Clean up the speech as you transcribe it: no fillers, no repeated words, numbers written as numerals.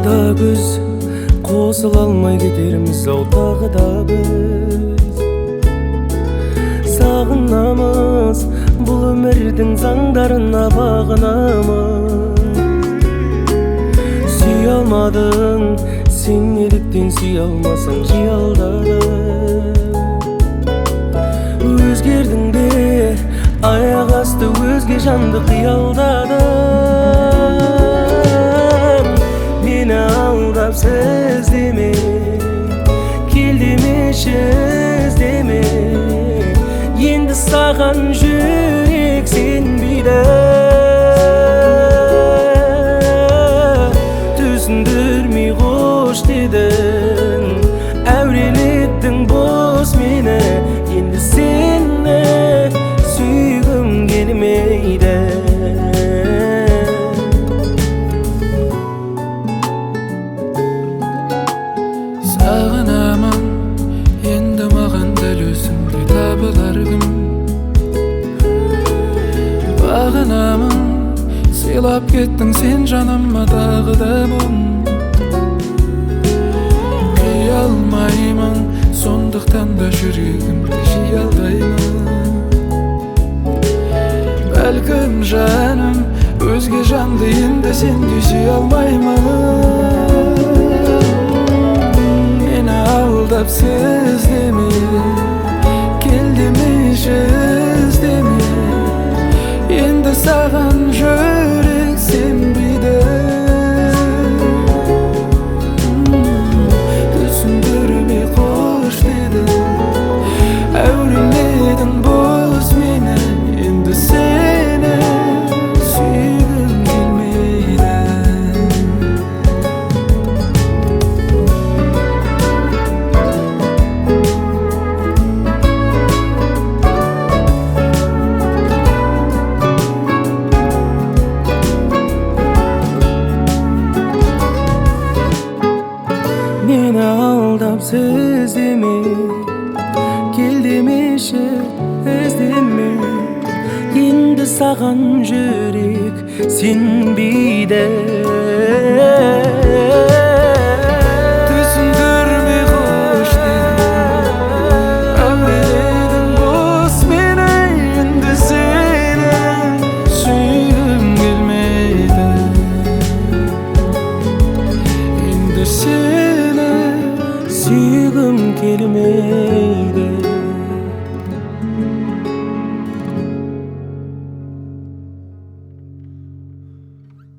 да күз, қосыла алмай кетерміз ау тағы да біз. Сағынамыз, бұл өмірдің заңдарына бағынамыз. Сүй алмадың, сен неліктен сүй алмасаң жиялдадың. Өзгердің бе, аяқ асты өзге жанды қиялдадың. Мені алдап сіз деме, кел демеші іздеме. Енді саған жүрек сенбейді. Түсіндірмей қош дедің, әурелеттің бос мені. Енді сені сүйгім келмейді. Сағынамын, енді маған дәл өзіңдей табылар кім? Бағынамын, сыйлап кеттің сен жаныма тағы да мұң. Күй алмаймын, сондықтан да жүрегімді жиі алдаймын. Бәлкім жаным, өзге жанды енді сендей сүйе алмаймын. Мені алдап сіз деме, кел демеші іздеме. Енді саған жүрек сенбейді. Түсіндірмей қош дедің, әуреледің бос мені. Енді сені сүйгім келмейді. Meni aldап сіз деме, кел демеші іздеме. Енді саған жүрек сенбейді. Түсіндірмей қош дедің, әуеледің бос мені. Енді сені сүйгім келмейді. Енді сені Сүйгім келмейді.